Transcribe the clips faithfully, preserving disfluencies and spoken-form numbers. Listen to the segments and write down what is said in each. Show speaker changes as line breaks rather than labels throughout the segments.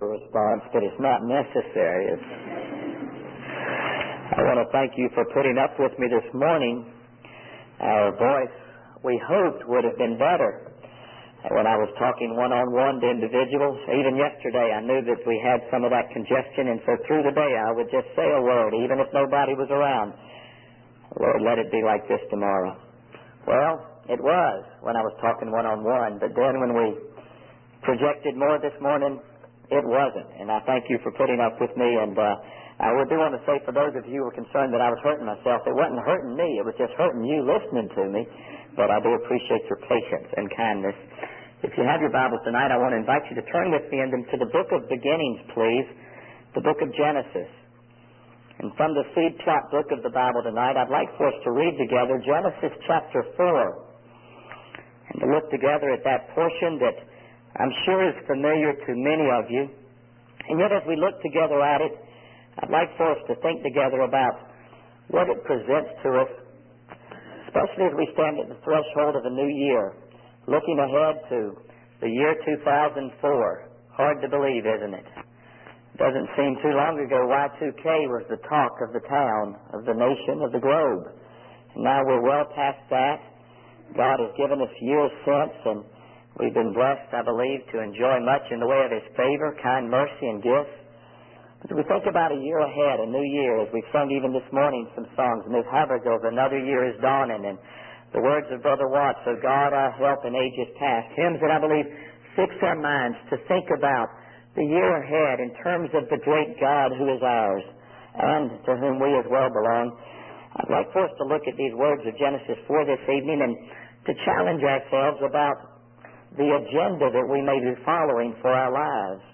response, but it's not necessary. It's, I want to thank you for putting up with me this morning. Our voice, we hoped, would have been better when I was talking one-on-one to individuals. Even yesterday, I knew that we had some of that congestion, and so through the day, I would just say a word, even if nobody was around. Lord, let it be like this tomorrow. Well, it was when I was talking one-on-one, but then when we projected more this morning, it wasn't. And I thank you for putting up with me. And uh, I do want to say, for those of you who were concerned that I was hurting myself, it wasn't hurting me. It was just hurting you listening to me. But I do appreciate your patience and kindness. If you have your Bibles tonight, I want to invite you to turn with me into the book of beginnings, please, the book of Genesis. And from the seed plot book of the Bible tonight, I'd like for us to read together Genesis chapter four, and to look together at that portion that I'm sure is familiar to many of you. And yet as we look together at it, I'd like for us to think together about what it presents to us, especially as we stand at the threshold of a new year, looking ahead to the year two thousand four. Hard to believe, isn't it? It doesn't seem too long ago Y two K was the talk of the town, of the nation, of the globe. And now we're well past that. God has given us years since, and we've been blessed, I believe, to enjoy much in the way of His favor, kind mercy, and gifts. As we think about a year ahead, a new year, as we've sung even this morning some songs, Miss Havergill's Another Year is Dawning, and the words of Brother Watts, O God, our help in ages past, hymns that I believe fix our minds to think about the year ahead in terms of the great God who is ours and to whom we as well belong. I'd like for us to look at these words of Genesis four this evening and to challenge ourselves about the agenda that we may be following for our lives.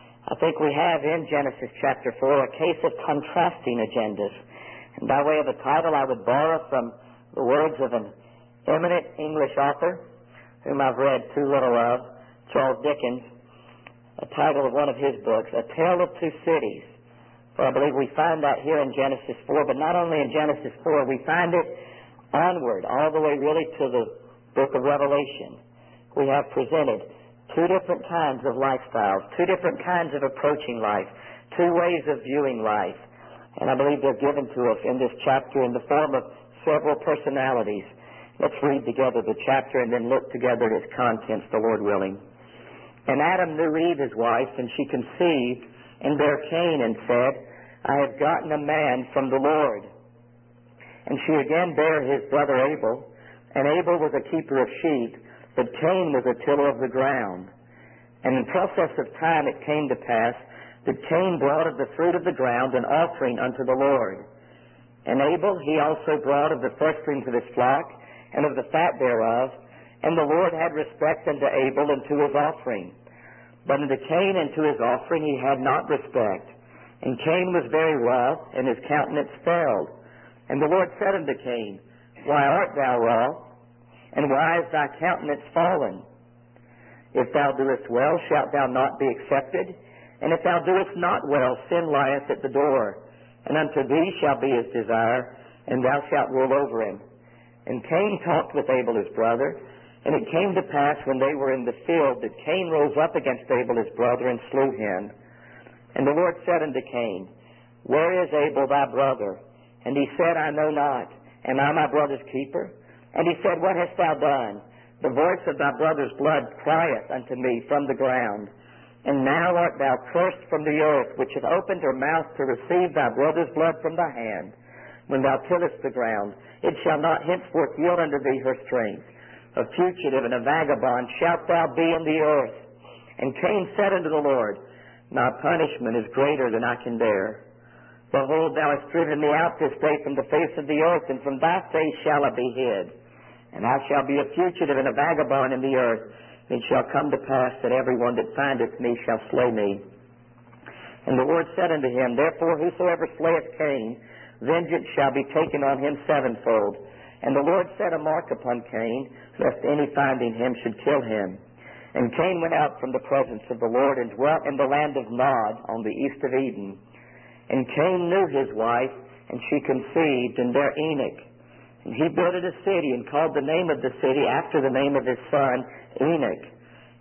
I think we have in Genesis chapter four a case of contrasting agendas. And by way of a title, I would borrow from the words of an eminent English author whom I've read too little of, Charles Dickens, a title of one of his books, A Tale of Two Cities. For I believe we find that here in Genesis four, but not only in Genesis four, we find it onward, all the way really to the book of Revelation. We have presented two different kinds of lifestyles, two different kinds of approaching life, two ways of viewing life. And I believe they're given to us in this chapter in the form of several personalities. Let's read together the chapter and then look together at its contents, the Lord willing. And Adam knew Eve his wife, and she conceived and bare Cain and said, I have gotten a man from the Lord. And she again bare his brother Abel, and Abel was a keeper of sheep, but Cain was a tiller of the ground. And in process of time it came to pass that Cain brought of the fruit of the ground an offering unto the Lord. And Abel he also brought of the firstlings of his flock, and of the fat thereof, and the Lord had respect unto Abel and to his offering. But unto Cain and to his offering he had not respect. And Cain was very wroth, and his countenance fell. And the Lord said unto Cain, Why art thou wroth? And why is thy countenance fallen? If thou doest well, shalt thou not be accepted? And if thou doest not well, sin lieth at the door. And unto thee shall be his desire, and thou shalt rule over him. And Cain talked with Abel his brother. And it came to pass when they were in the field that Cain rose up against Abel his brother and slew him. And the Lord said unto Cain, Where is Abel thy brother? And he said, I know not. Am I my brother's keeper? And he said, What hast thou done? The voice of thy brother's blood crieth unto me from the ground. And now art thou cursed from the earth, which hath opened her mouth to receive thy brother's blood from thy hand. When thou tillest the ground, it shall not henceforth yield unto thee her strength. A fugitive and a vagabond shalt thou be in the earth. And Cain said unto the Lord, My punishment is greater than I can bear. Behold, thou hast driven me out this day from the face of the earth, and from thy face shall I be hid. And I shall be a fugitive and a vagabond in the earth. And it shall come to pass that every one that findeth me shall slay me. And the Lord said unto him, Therefore whosoever slayeth Cain, vengeance shall be taken on him sevenfold. And the Lord set a mark upon Cain, lest any finding him should kill him. And Cain went out from the presence of the Lord and dwelt in the land of Nod on the east of Eden. And Cain knew his wife, and she conceived and bare Enoch. And he builded a city and called the name of the city after the name of his son, Enoch.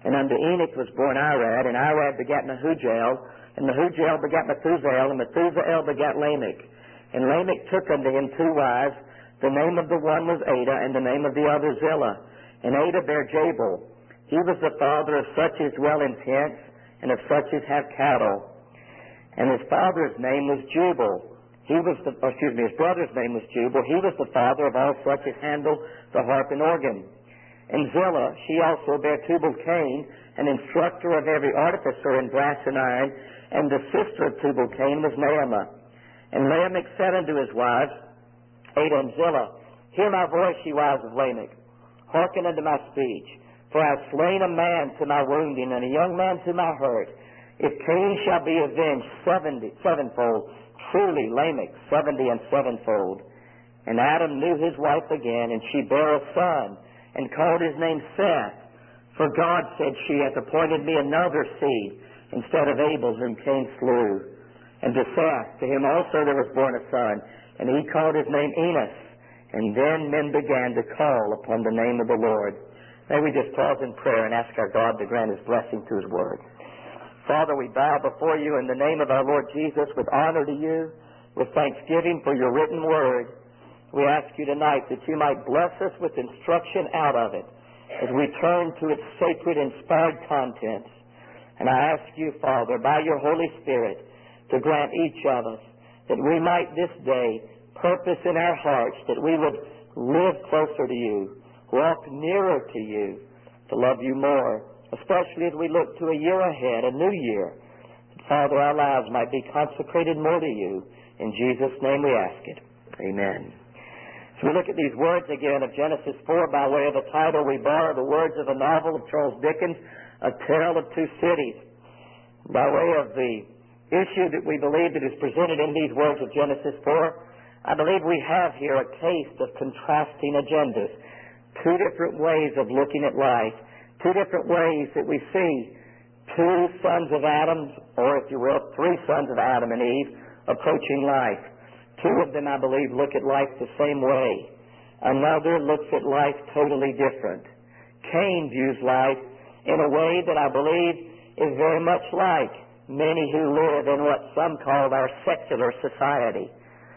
And unto Enoch was born Irad, and Irad begat Mehujael, and Mehujael begat Methusael, and Methusael begat Lamech. And Lamech took unto him two wives. The name of the one was Ada, and the name of the other Zillah. And Ada bare Jabal. He was the father of such as dwell in tents, and of such as have cattle. And his father's name was Jubal. He was the, or excuse me, his brother's name was Jubal. He was the father of all such as handle the harp and organ. And Zillah, she also bare Tubal-Cain, an instructor of every artificer in brass and iron, and the sister of Tubal-Cain was Naamah. And Lamech said unto his wives, Ada and Zillah, Hear my voice, ye wives of Lamech. Hearken unto my speech. For I have slain a man to my wounding, and a young man to my hurt. If Cain shall be avenged seventy, sevenfold, truly Lamech seventy and sevenfold. And Adam knew his wife again, and she bare a son, and called his name Seth. For God, said she, hath appointed me another seed, instead of Abel, whom Cain slew. And to Seth, to him also there was born a son, and he called his name Enos. And then men began to call upon the name of the Lord. May we just pause in prayer and ask our God to grant his blessing to his word. Father, we bow before you in the name of our Lord Jesus with honor to you, with thanksgiving for your written word. We ask you tonight that you might bless us with instruction out of it as we turn to its sacred, inspired contents. And I ask you, Father, by your Holy Spirit, to grant each of us that we might this day purpose in our hearts that we would live closer to you, walk nearer to you, to love you more, especially as we look to a year ahead, a new year. Father, our lives might be consecrated more to you. In Jesus' name we ask it. Amen. As we look at these words again of Genesis four, by way of a title, we borrow the words of a novel of Charles Dickens, A Tale of Two Cities. By way of the issue that we believe that is presented in these words of Genesis four, I believe we have here a case of contrasting agendas. Two different ways of looking at life. Two different ways that we see two sons of Adam, or if you will, three sons of Adam and Eve, approaching life. Two of them, I believe, look at life the same way. Another looks at life totally different. Cain views life in a way that I believe is very much like many who live in what some call our secular society.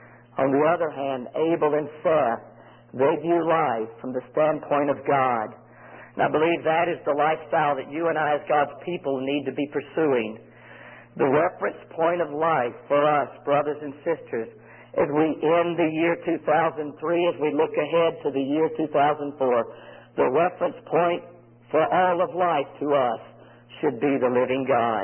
On the other hand, Abel and Seth, they view life from the standpoint of God. And I believe that is the lifestyle that you and I as God's people need to be pursuing. The reference point of life for us, brothers and sisters, as we end the year two thousand three, as we look ahead to the year two thousand four, the reference point for all of life to us should be the living God.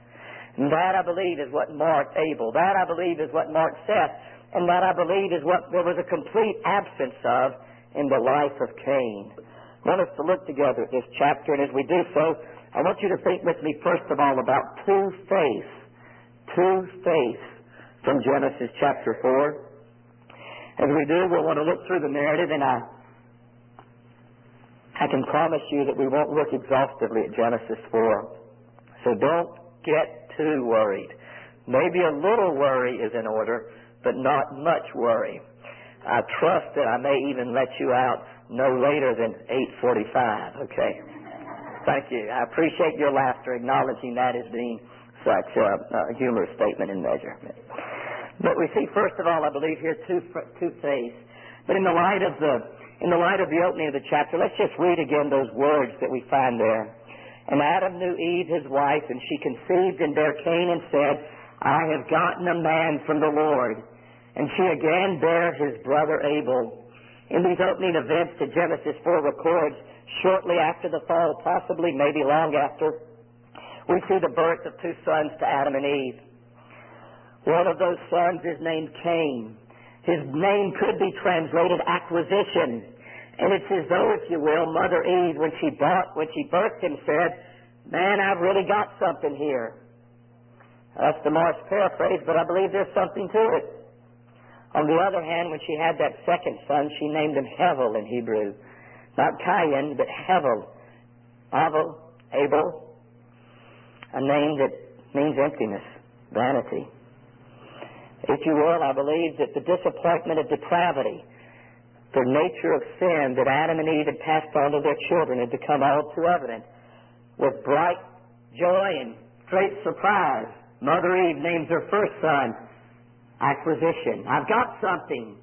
And that, I believe, is what marked Abel. That, I believe, is what marked Seth. And that, I believe, is what there was a complete absence of in the life of Cain. I want us to look together at this chapter, and as we do so, I want you to think with me, first of all, about two-face. Two-face from Genesis chapter four. As we do, we'll want to look through the narrative, and I, I can promise you that we won't look exhaustively at Genesis four. So don't get too worried. Maybe a little worry is in order, but not much worry. I trust that I may even let you out no later than eight forty-five, okay? Thank you. I appreciate your laughter, acknowledging that as being such a, a humorous statement in measure. But we see, first of all, I believe here, two two face. But in the light of the in the light of the opening of the chapter, let's just read again those words that we find there. And Adam knew Eve, his wife, and she conceived and bare Cain, and said, I have gotten a man from the Lord. And she again bare his brother Abel. In these opening events that Genesis four records, shortly after the fall, possibly maybe long after, we see the birth of two sons to Adam and Eve. One of those sons is named Cain. His name could be translated acquisition. And it's as though, if you will, Mother Eve, when she bought, when she birthed him, said, man, I've really got something here. That's the Morris paraphrase, but I believe there's something to it. On the other hand, when she had that second son, she named him Hevel in Hebrew. Not Cain, but Hevel. Abel, Abel, a name that means emptiness, vanity. If you will, I believe that the disappointment of depravity, the nature of sin that Adam and Eve had passed on to their children, had become all too evident. with bright joy and great surprise, Mother Eve names her first son Acquisition. I've got something.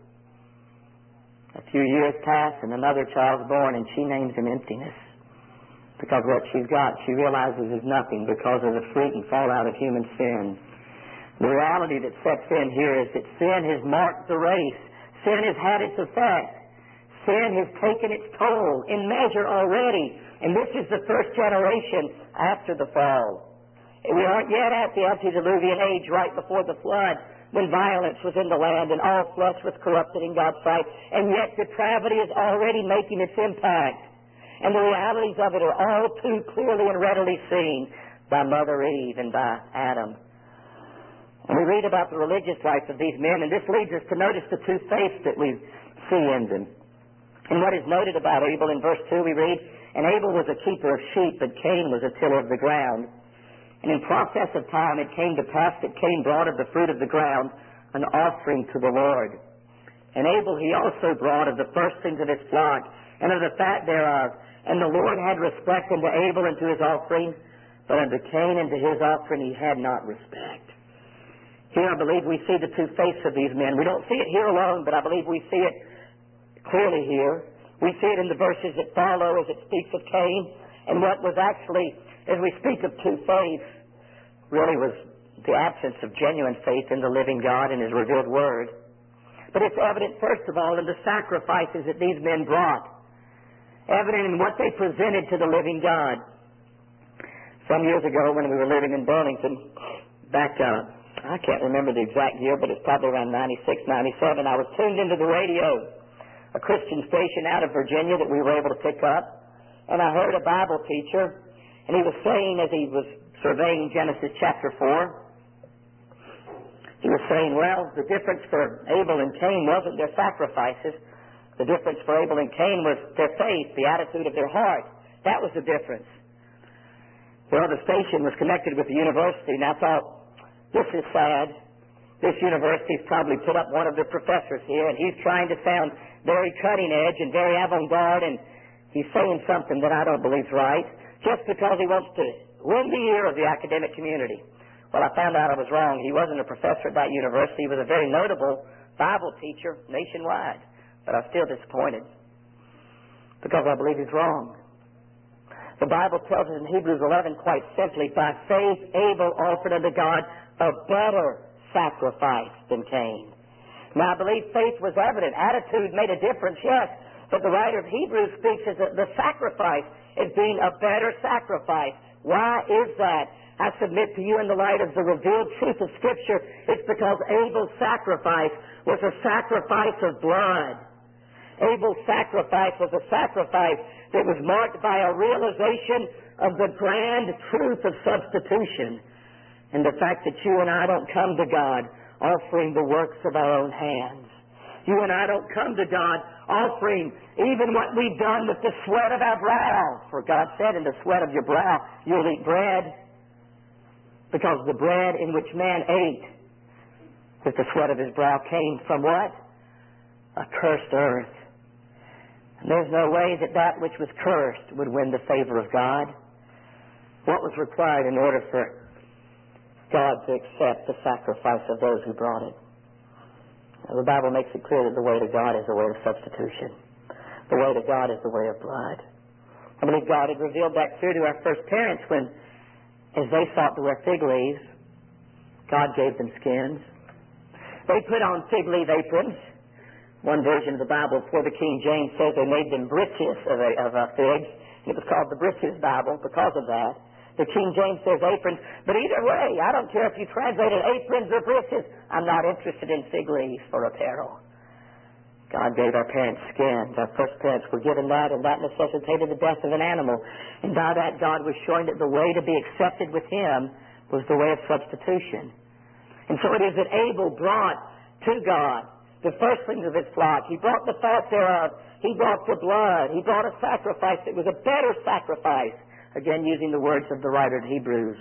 A few years pass and another child's born, and she names him Emptiness. Because what she's got, she realizes is nothing because of the fruit and fallout of human sin. The reality that sets in here is that sin has marked the race. Sin has had its effect. Sin has taken its toll in measure already. And this is the first generation after the fall. And we aren't yet at the antediluvian age right before the flood, when violence was in the land and all flesh was corrupted in God's sight. And yet depravity is already making its impact. And the realities of it are all too clearly and readily seen by Mother Eve and by Adam. And we read about the religious life of these men, and this leads us to notice the two faiths that we see in them. And what is noted about Abel in verse two, we read, and Abel was a keeper of sheep, but Cain was a tiller of the ground. And in process of time it came to pass that Cain brought of the fruit of the ground an offering to the Lord. And Abel he also brought of the firstlings of his flock, and of the fat thereof. And the Lord had respect unto Abel and to his offering, but unto Cain and to his offering he had not respect. Here I believe we see the two faiths of these men. We don't see it here alone, but I believe we see it clearly here. We see it in the verses that follow as it speaks of Cain. And what was actually, as we speak of two faiths, really was the absence of genuine faith in the living God and His revealed Word. But it's evident, first of all, in the sacrifices that these men brought. Evident in what they presented to the living God. Some years ago when we were living in Burlington, back, uh, I can't remember the exact year, but it's probably around ninety-six, ninety-seven, I was tuned into the radio, a Christian station out of Virginia that we were able to pick up, and I heard a Bible teacher, and he was saying as he was surveying Genesis chapter four, he was saying, well, the difference for Abel and Cain wasn't their sacrifices. The difference for Abel and Cain was their faith, the attitude of their heart. That was the difference. Well, the station was connected with the university, and I thought, this is sad. This university's probably put up one of the professors here, and he's trying to sound very cutting edge and very avant-garde, and he's saying something that I don't believe's right, just because he wants to win the ear of the academic community. Well, I found out I was wrong. He wasn't a professor at that university. He was a very notable Bible teacher nationwide. But I'm still disappointed because I believe he's wrong. The Bible tells us in Hebrews eleven quite simply, by faith Abel offered unto God a better sacrifice than Cain. Now I believe faith was evident. Attitude made a difference, yes. But the writer of Hebrews speaks as a, the sacrifice as being a better sacrifice. Why is that? I submit to you in the light of the revealed truth of Scripture, it's because Abel's sacrifice was a sacrifice of blood. Abel's sacrifice was a sacrifice that was marked by a realization of the grand truth of substitution and the fact that you and I don't come to God offering the works of our own hands. You and I don't come to God offering even what we've done with the sweat of our brow. For God said, in the sweat of your brow you'll eat bread, because the bread in which man ate with the sweat of his brow came from what? A cursed earth. And there's no way that that which was cursed would win the favor of God. What was required in order for God to accept the sacrifice of those who brought it? Now, the Bible makes it clear that the way to God is the way of substitution. The way to God is the way of blood. I believe God had revealed that clear to our first parents when, as they sought to wear fig leaves, God gave them skins. They put on fig leaf aprons. One version of the Bible, before the King James, says they made them breeches of, a, of a figs. It was called the Breeches Bible because of that. The King James says aprons. But either way, I don't care if you translated aprons or breeches. I'm not interested in fig leaves for apparel. God gave our parents skins. Our first parents were given that, and that necessitated the death of an animal. And by that, God was showing that the way to be accepted with Him was the way of substitution. And so it is that Abel brought to God the firstlings of his flock. He brought the fat thereof. He brought the blood. He brought a sacrifice that was a better sacrifice. Again, using the words of the writer of Hebrews.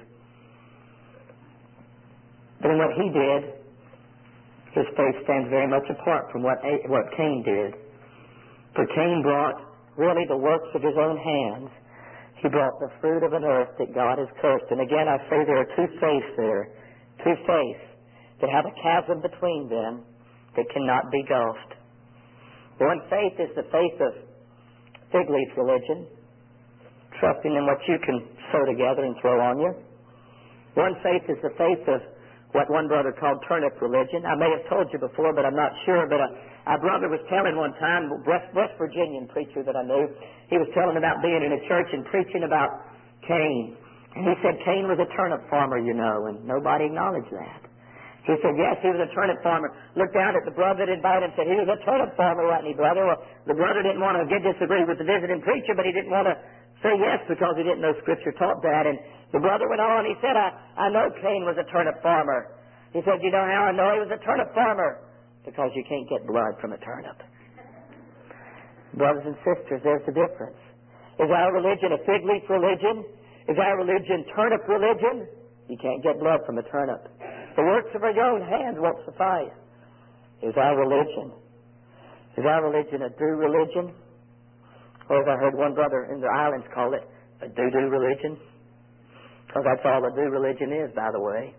But in what he did, his faith stands very much apart from what, what Cain did. For Cain brought really the works of his own hands. He brought the fruit of an earth that God has cursed. And again, I say there are two faiths there, two faiths that have a chasm between them that cannot be gulfed. One faith is the faith of fig leaf religion, trusting in what you can sew together and throw on you. One faith is the faith of what one brother called turnip religion. I may have told you before, but I'm not sure. But a, a brother was telling one time, West, West Virginian preacher that I knew, he was telling about being in a church and preaching about Cain. And he said Cain was a turnip farmer, you know, and nobody acknowledged that. He said, yes, he was a turnip farmer. Looked down at the brother that invited him and said, he was a turnip farmer, wasn't he, brother? Well, the brother didn't want to get disagree with the visiting preacher, but he didn't want to say yes because he didn't know Scripture taught that. And the brother went on, he said, I, I know Cain was a turnip farmer. He said, you know how I know he was a turnip farmer? Because you can't get blood from a turnip. Brothers and sisters, there's the difference. Is our religion a fig leaf religion? Is our religion turnip religion? You can't get blood from a turnip. The works of your own hands won't suffice. Is our religion, is our religion a do religion? Or as I heard one brother in the islands call it, a do-do religion? Because that's all a do religion is, by the way.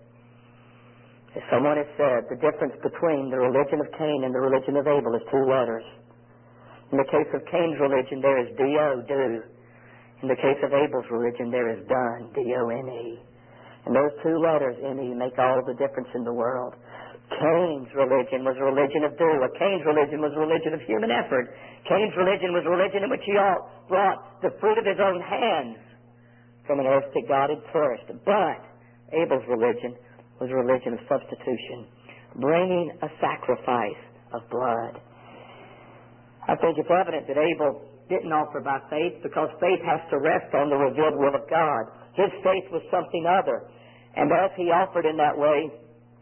As someone has said, the difference between the religion of Cain and the religion of Abel is two letters. In the case of Cain's religion, there is D-O, do. In the case of Abel's religion, there is done, D O N E. And those two letters, N E, make all the difference in the world. Cain's religion was a religion of do. Cain's religion was a religion of human effort. Cain's religion was a religion in which he all brought the fruit of his own hands from an earth that God had cursed. But Abel's religion was a religion of substitution, bringing a sacrifice of blood. I think it's evident that Abel didn't offer by faith because faith has to rest on the revealed will of God. His faith was something other. And as he offered in that way,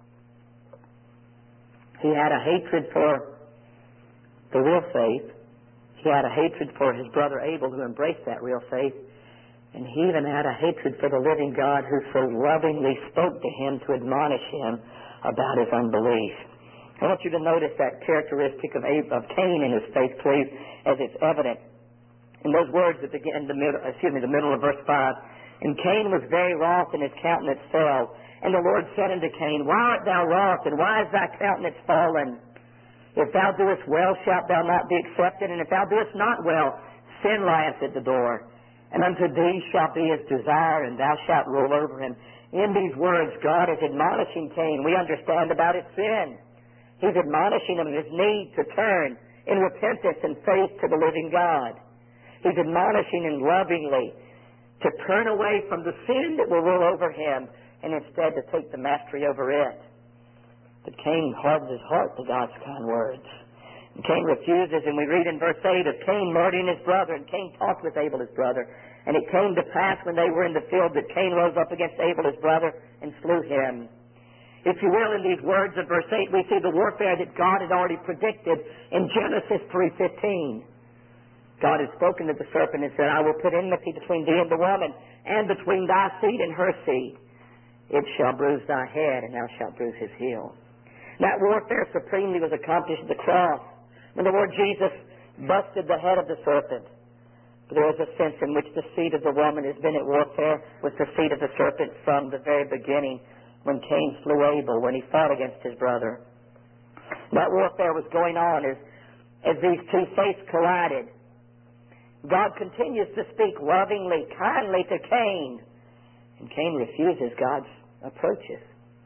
he had a hatred for the real faith. He had a hatred for his brother Abel, who embraced that real faith. And he even had a hatred for the living God, who so lovingly spoke to him to admonish him about his unbelief. I want you to notice that characteristic of, Ab- of Cain in his faith, please, as it's evident in those words that begin in the middle, excuse me, the middle of verse five. And Cain was very wroth, and his countenance fell. And the Lord said unto Cain, why art thou wroth, and why is thy countenance fallen? If thou doest well, shalt thou not be accepted, and if thou doest not well, sin lieth at the door. And unto thee shall be his desire, and thou shalt rule over him. In these words, God is admonishing Cain. We understand about his sin. He's admonishing him of his need to turn in repentance and faith to the living God. He's admonishing him lovingly to turn away from the sin that will rule over him and instead to take the mastery over it. But Cain hardened his heart to God's kind words. And Cain refuses, and we read in verse eight of Cain murdering his brother, and Cain talked with Abel his brother. And it came to pass when they were in the field that Cain rose up against Abel his brother and slew him. If you will, in these words of verse eight, we see the warfare that God had already predicted in Genesis three fifteen. God had spoken to the serpent and said, I will put enmity between thee and the woman, and between thy seed and her seed. It shall bruise thy head, and thou shalt bruise his heel. That warfare supremely was accomplished at the cross, when the Lord Jesus busted the head of the serpent. But there is a sense in which the seed of the woman has been at warfare with the seed of the serpent from the very beginning, when Cain slew Abel, when he fought against his brother. That warfare was going on as, as these two faiths collided. God continues to speak lovingly, kindly to Cain. And Cain refuses God's approaches.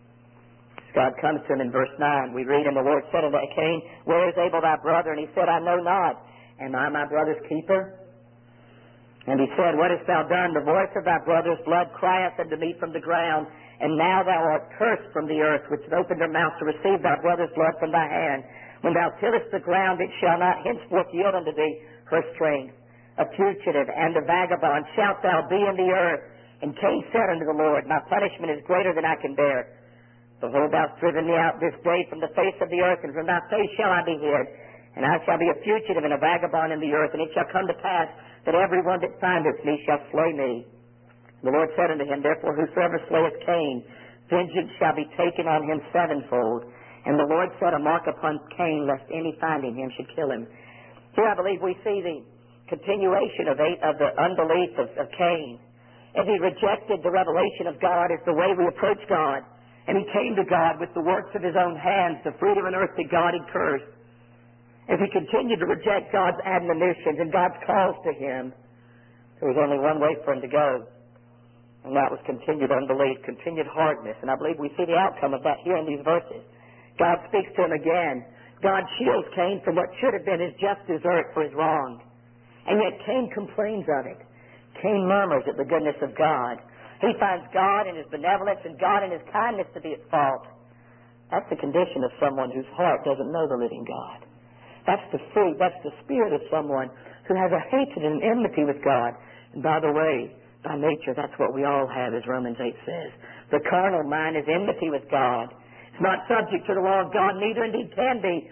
God comes to him in verse nine. We read, and the Lord said unto Cain, where is Abel thy brother? And he said, I know not. Am I my brother's keeper? And he said, what hast thou done? The voice of thy brother's blood crieth unto me from the ground. And now thou art cursed from the earth, which hath opened her mouth to receive thy brother's blood from thy hand. When thou tillest the ground, it shall not henceforth yield unto thee her strength. A fugitive and a vagabond shalt thou be in the earth. And Cain said unto the Lord, my punishment is greater than I can bear. Behold, thou hast driven me out this day from the face of the earth, and from thy face shall I be hid. And I shall be a fugitive and a vagabond in the earth. And it shall come to pass that every one that findeth me shall slay me. The Lord said unto him, therefore whosoever slayeth Cain, vengeance shall be taken on him sevenfold. And the Lord set a mark upon Cain, lest any finding him should kill him. Here I believe we see the continuation of, of the unbelief of, of Cain. As he rejected the revelation of God as the way we approach God. And he came to God with the works of his own hands, the fruit of an earth that God had cursed. As he continued to reject God's admonitions and God's calls to him, there was only one way for him to go. And that was continued unbelief, continued hardness. And I believe we see the outcome of that here in these verses. God speaks to him again. God shields Cain from what should have been his just desert for his wrong. And yet Cain complains of it. Cain murmurs at the goodness of God. He finds God in his benevolence and God in his kindness to be at fault. That's the condition of someone whose heart doesn't know the living God. That's the fruit, that's the spirit of someone who has a hatred and enmity with God. And by the way, by nature, that's what we all have, as Romans eight says. The carnal mind is enmity with God. It's not subject to the law of God, neither indeed can be.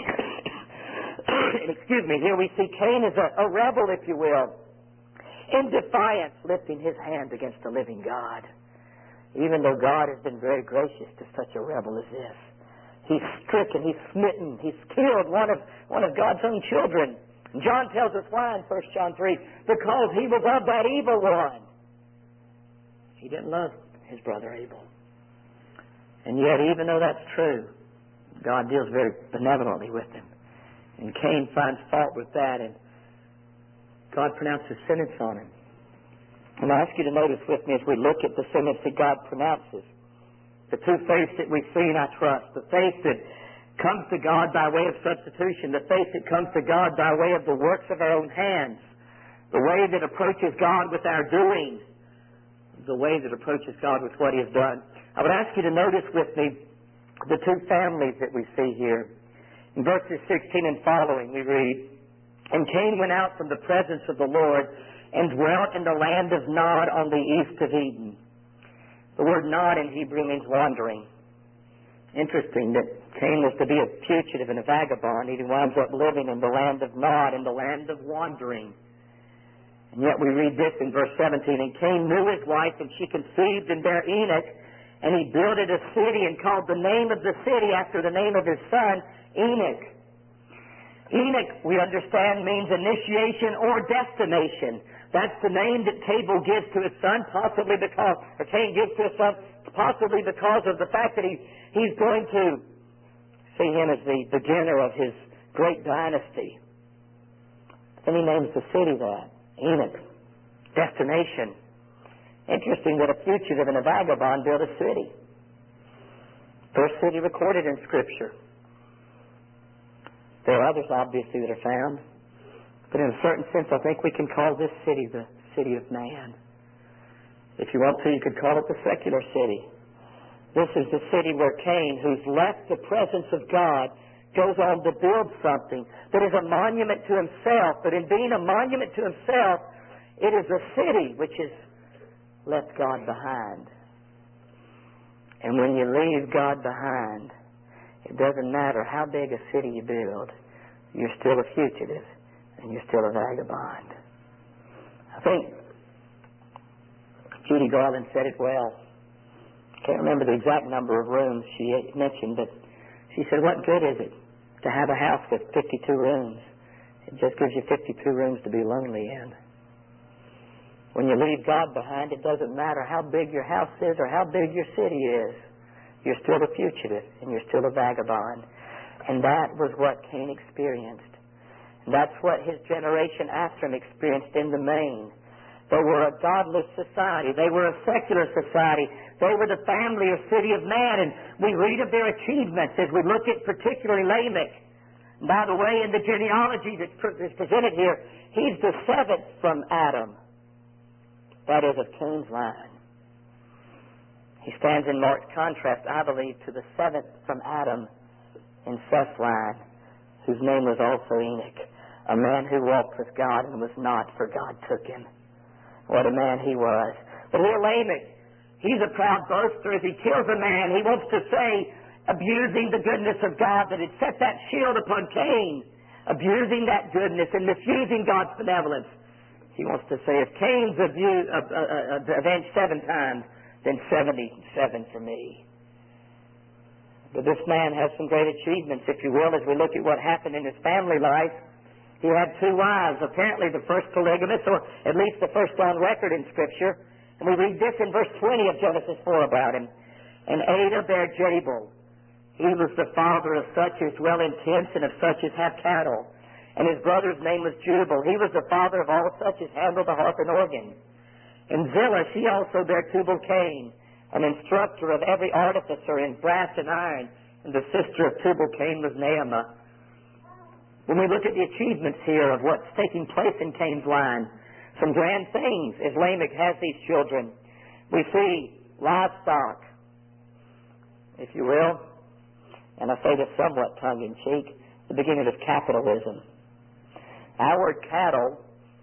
Excuse me, here we see Cain as a, a rebel, if you will, in defiance, lifting his hand against the living God. Even though God has been very gracious to such a rebel as this. He's stricken, he's smitten, he's killed one of, one of God's own children. John tells us why in First John three, because he was of that evil one. He didn't love his brother Abel. And yet, even though that's true, God deals very benevolently with him. And Cain finds fault with that, and God pronounces sentence on him. And I ask you to notice with me as we look at the sentence that God pronounces, the two faiths that we've seen, I trust, the faith that comes to God by way of substitution, the faith that comes to God by way of the works of our own hands, the way that approaches God with our doing, the way that approaches God with what he has done. I would ask you to notice with me the two families that we see here. In verses sixteen and following, we read, "And Cain went out from the presence of the Lord and dwelt in the land of Nod on the east of Eden." The word Nod in Hebrew means wandering. Interesting that Cain was to be a fugitive and a vagabond. He winds up living in the land of Nod, in the land of wandering. And yet we read this in verse seventeen, "And Cain knew his wife, and she conceived and bare Enoch, and he builded a city and called the name of the city after the name of his son, Enoch." Enoch, we understand, means initiation or destination. That's the name that Abel gives to his son, possibly because, or Cain gives to his son, possibly because of the fact that he, he's going to see him as the beginner of his great dynasty. Then he names the city that, Enoch. Destination. Interesting that a fugitive and a vagabond built a city. First city recorded in Scripture. There are others, obviously, that are found. But in a certain sense, I think we can call this city the city of man. If you want to, you could call it the secular city. This is the city where Cain, who's left the presence of God, goes on to build something that is a monument to himself. But in being a monument to himself, it is a city which has left God behind. And when you leave God behind, it doesn't matter how big a city you build, you're still a fugitive and you're still a vagabond. I think Judy Garland said it well. I can't remember the exact number of rooms she mentioned, but she said, what good is it to have a house with fifty-two rooms? It just gives you fifty-two rooms to be lonely in. When you leave God behind, it doesn't matter how big your house is or how big your city is. You're still a fugitive and you're still a vagabond. And that was what Cain experienced. And that's what his generation after him experienced in the main. They were a godless society. They were a secular society. They were the family or city of man. And we read of their achievements as we look at particularly Lamech. And by the way, in the genealogy that is presented here, he's the seventh from Adam. That is, of Cain's line. He stands in marked contrast, I believe, to the seventh from Adam in Seth's line, whose name was also Enoch, a man who walked with God and was not, for God took him. What a man he was. But here Lamech, he's a proud boaster. As he kills a man, he wants to say, abusing the goodness of God that had set that shield upon Cain, abusing that goodness and misusing God's benevolence. He wants to say, if Cain's abused, uh, uh, uh, avenged seven times, then seventy-seven for me. But this man has some great achievements, if you will, as we look at what happened in his family life. He had two wives, apparently the first polygamist, or at least the first on record in Scripture. And we read this in verse twenty of Genesis four about him. And Adah bare Jabal. He was the father of such as dwell in tents and of such as have cattle. And his brother's name was Jubal. He was the father of all such as handle the harp and organ. And Zillah, she also bare Tubal-Cain, an instructor of every artificer in brass and iron. And the sister of Tubal-Cain was Naamah. When we look at the achievements here of what's taking place in Cain's line, some grand things as Lamech has these children. We see livestock, if you will, and I say this somewhat tongue-in-cheek, the beginning of capitalism. Our word cattle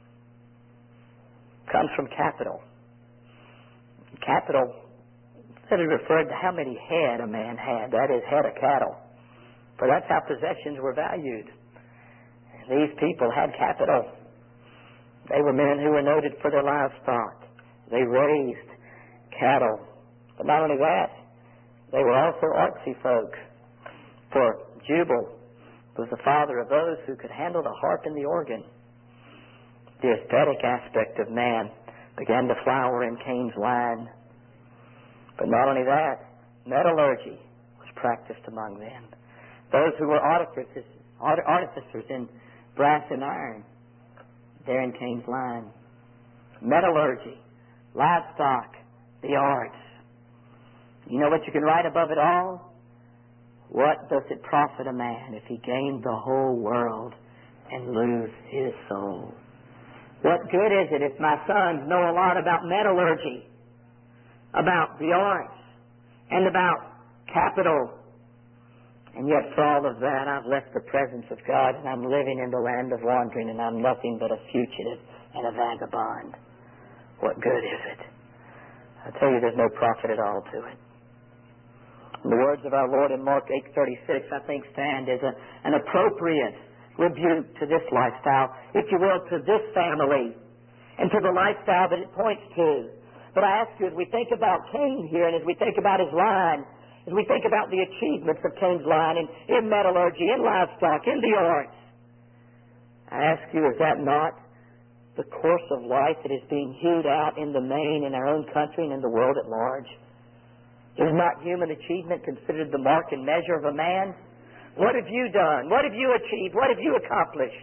comes from capital. Capital simply referred to how many head a man had, that is, head of cattle. For that's how possessions were valued. These people had capital. They were men who were noted for their livestock. They raised cattle. But not only that, they were also artsy folk. For Jubal was the father of those who could handle the harp and the organ. The aesthetic aspect of man began to flower in Cain's line. But not only that, metallurgy was practiced among them. Those who were artificers, artificers in brass and iron, there in Cain's line. Metallurgy, livestock, the arts. You know what you can write above it all? What does it profit a man if he gained the whole world and lose his soul? What good is it if my sons know a lot about metallurgy, about the arts, and about capital? And yet for all of that, I've left the presence of God and I'm living in the land of wandering and I'm nothing but a fugitive and a vagabond. What good is it? I tell you, there's no profit at all to it. The words of our Lord in Mark eight thirty-six, I think, stand as a, an appropriate rebuke to this lifestyle, if you will, to this family and to the lifestyle that it points to. But I ask you, as we think about Cain here and as we think about his line, as we think about the achievements of Cain's line in, in metallurgy, in livestock, in the arts, I ask you, is that not the course of life that is being hewed out in the main in our own country and in the world at large? Is not human achievement considered the mark and measure of a man? What have you done? What have you achieved? What have you accomplished?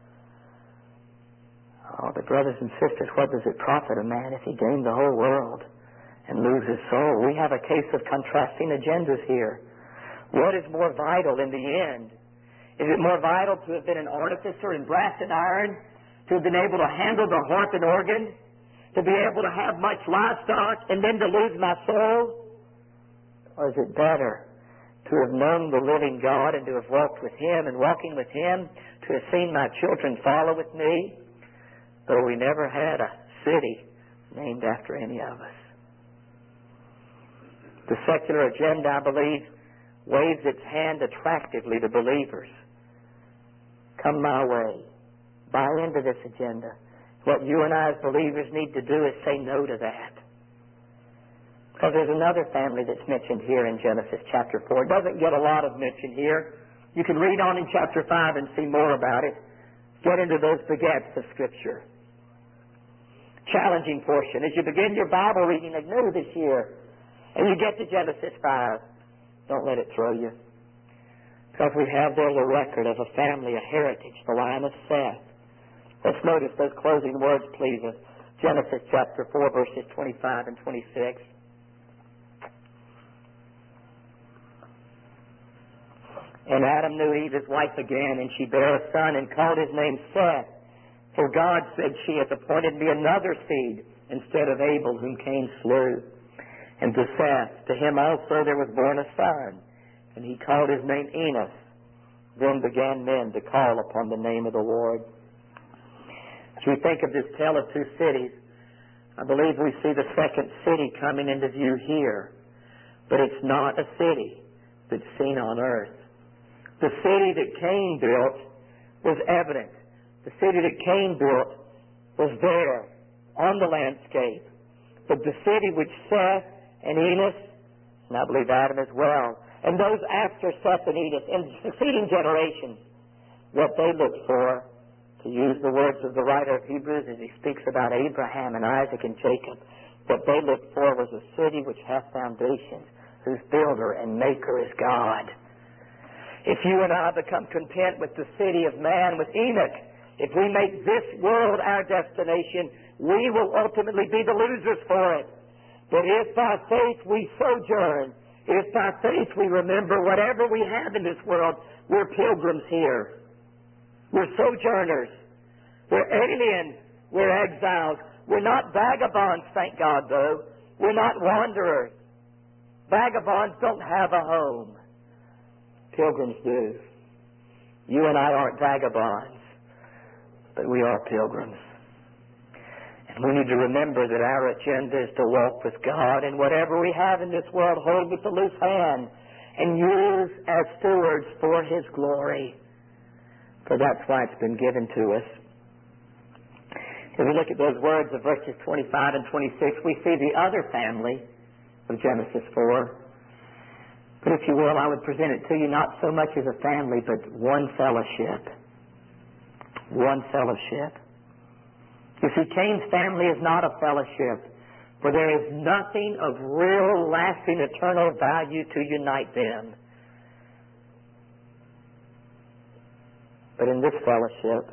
Oh, but brothers and sisters, what does it profit a man if he gained the whole world and lose his soul? We have a case of contrasting agendas here. What is more vital in the end? Is it more vital to have been an artificer in brass and iron, to have been able to handle the harp and organ, to be able to have much livestock, and then to lose my soul? Or is it better to have known the living God and to have walked with Him and walking with Him, to have seen my children follow with me, though we never had a city named after any of us? The secular agenda, I believe, waves its hand attractively to believers. Come my way. Buy into this agenda. What you and I as believers need to do is say no to that. Because there's another family that's mentioned here in Genesis chapter four. It doesn't get a lot of mention here. You can read on in chapter five and see more about it. Get into those begats of Scripture. Challenging portion. As you begin your Bible reading anew this year, and you get to Genesis five, don't let it throw you. Because we have there the record of a family, a heritage, the line of Seth. Let's notice those closing words, please, of Genesis chapter four, verses twenty-five and twenty-six. And Adam knew Eve his wife again, and she bare a son and called his name Seth. For God said, she hath appointed me another seed instead of Abel, whom Cain slew. And to Seth, to him also there was born a son, and he called his name Enos. Then began men to call upon the name of the Lord. As we think of this tale of two cities, I believe we see the second city coming into view here. But it's not a city that's seen on earth. The city that Cain built was evident. The city that Cain built was there on the landscape. But the city which Seth and Enos, and I believe Adam as well, and those after Seth and Enos in succeeding generations, what they looked for To use the words of the writer of Hebrews as he speaks about Abraham and Isaac and Jacob, what they looked for was a city which hath foundations, whose builder and maker is God. If you and I become content with the city of man, with Enoch, if we make this world our destination, we will ultimately be the losers for it. But if by faith we sojourn, if by faith we remember whatever we have in this world, we're pilgrims here. We're sojourners. We're aliens. We're exiles. We're not vagabonds, thank God, though. We're not wanderers. Vagabonds don't have a home. Pilgrims do. You and I aren't vagabonds, but we are pilgrims. And we need to remember that our agenda is to walk with God, and whatever we have in this world, hold with a loose hand and use as stewards for His glory. For that's why it's been given to us. If we look at those words of verses twenty-five and twenty-six, we see the other family of Genesis four. But if you will, I would present it to you not so much as a family, but one fellowship. One fellowship. You see, Cain's family is not a fellowship, for there is nothing of real, lasting, eternal value to unite them. But in this fellowship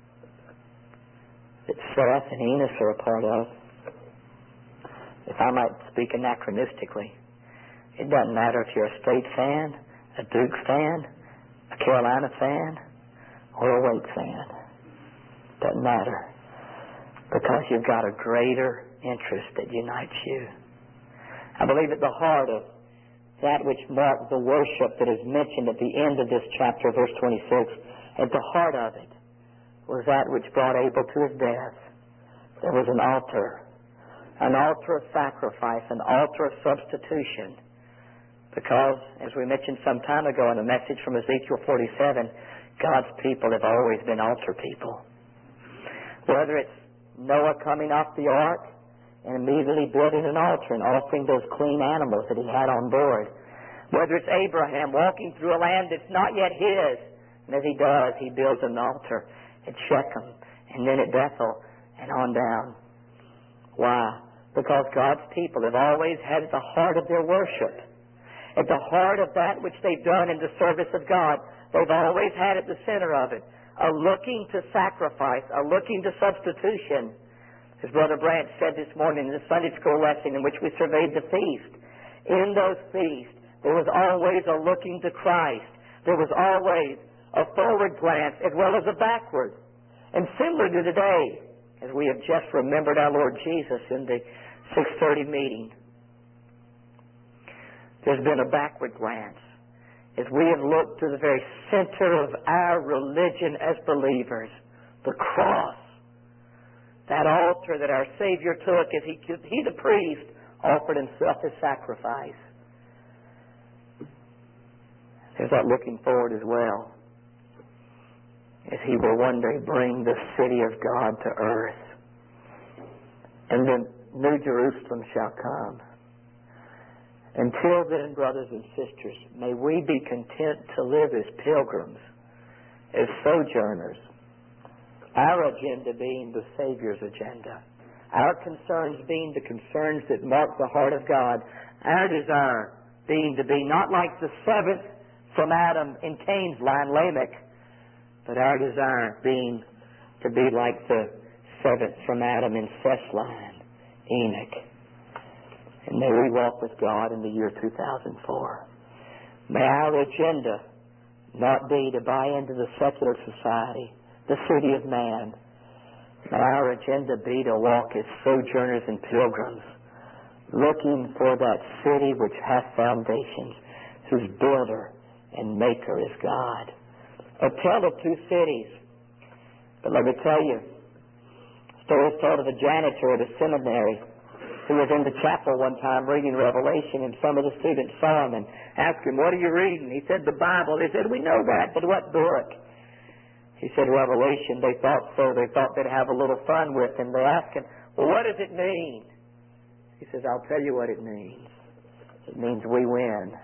that Seth and Enos are a part of, if I might speak anachronistically, it doesn't matter if you're a State fan, a Duke fan, a Carolina fan, or a Wake fan. Doesn't matter. Because you've got a greater interest that unites you. I believe at the heart of that which marked the worship that is mentioned at the end of this chapter, verse twenty-six, at the heart of it was that which brought Abel to his death. There was an altar, an altar of sacrifice, an altar of substitution. Because, as we mentioned some time ago in a message from Ezekiel forty-seven, God's people have always been altar people. Whether it's Noah coming off the ark and immediately building an altar and offering those clean animals that he had on board. Whether it's Abraham walking through a land that's not yet his, and as he does, he builds an altar at Shechem and then at Bethel and on down. Why? Because God's people have always had at the heart of their worship, at the heart of that which they've done in the service of God, they've always had at the center of it a looking to sacrifice, a looking to substitution. As Brother Branch said this morning in the Sunday school lesson in which we surveyed the feast, in those feasts there was always a looking to Christ. There was always a forward glance as well as a backward. And similar to today, as we have just remembered our Lord Jesus in the six thirty meeting, there's been a backward glance as we have looked to the very center of our religion as believers, the cross, that altar that our Savior took as he, he the priest, offered himself as sacrifice. There's that looking forward as well, as he will one day bring the city of God to earth, and the New Jerusalem shall come. Until then, brothers and sisters, may we be content to live as pilgrims, as sojourners, our agenda being the Savior's agenda, our concerns being the concerns that mark the heart of God, our desire being to be not like the seventh from Adam in Cain's line, Lamech, but our desire being to be like the seventh from Adam in Seth's line, Enoch. And may we walk with God in the year two thousand four. May our agenda not be to buy into the secular society, the city of man. May our agenda be to walk as sojourners and pilgrims, looking for that city which hath foundations, whose builder and maker is God. A tale of two cities. But let me tell you, stories told of a janitor at a seminary who was in the chapel one time reading Revelation, and some of the students saw him and asked him, "What are you reading?" He said, "The Bible." They said, "We know that, but what book?" He said, "Revelation." They thought so. They thought they'd have a little fun with him. They asked him, "Well, what does it mean?" He says, "I'll tell you what it means. It means we win."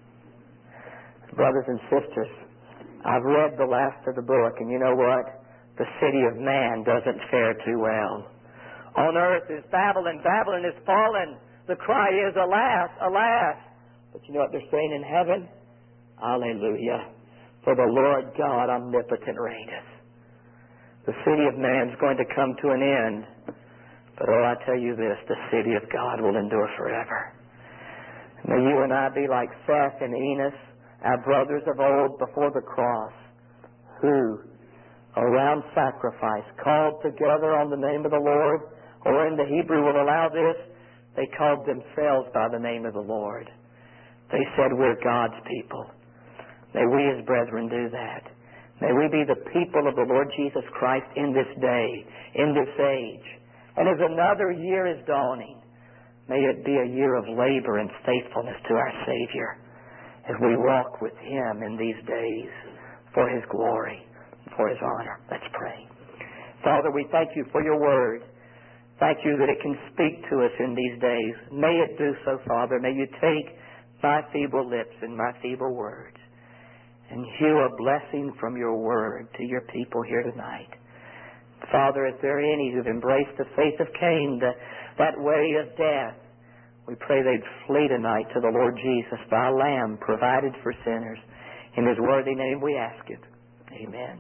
Brothers and sisters, I've read the last of the book, and you know what? the city of man doesn't fare too well. On earth is Babylon. Babylon is fallen. The cry is, alas, alas. But you know what they're saying in heaven? Hallelujah. For the Lord God omnipotent reigneth. The city of man is going to come to an end. But oh, I tell you this, the city of God will endure forever. May you and I be like Seth and Enos, our brothers of old before the cross, who, around sacrifice, called together on the name of the Lord, or in the Hebrew will allow this, they called themselves by the name of the Lord. They said, we're God's people. May we as brethren do that. May we be the people of the Lord Jesus Christ in this day, in this age. And as another year is dawning, may it be a year of labor and faithfulness to our Savior as we walk with Him in these days for His glory, for His honor. Let's pray. Father, we thank you for your word. Thank you that it can speak to us in these days. May it do so, Father. May you take my feeble lips and my feeble words and hew a blessing from your word to your people here tonight. Father, if there are any who've embraced the faith of Cain, the, that way of death, we pray they'd flee tonight to the Lord Jesus, thy Lamb provided for sinners. In His worthy name we ask it. Amen.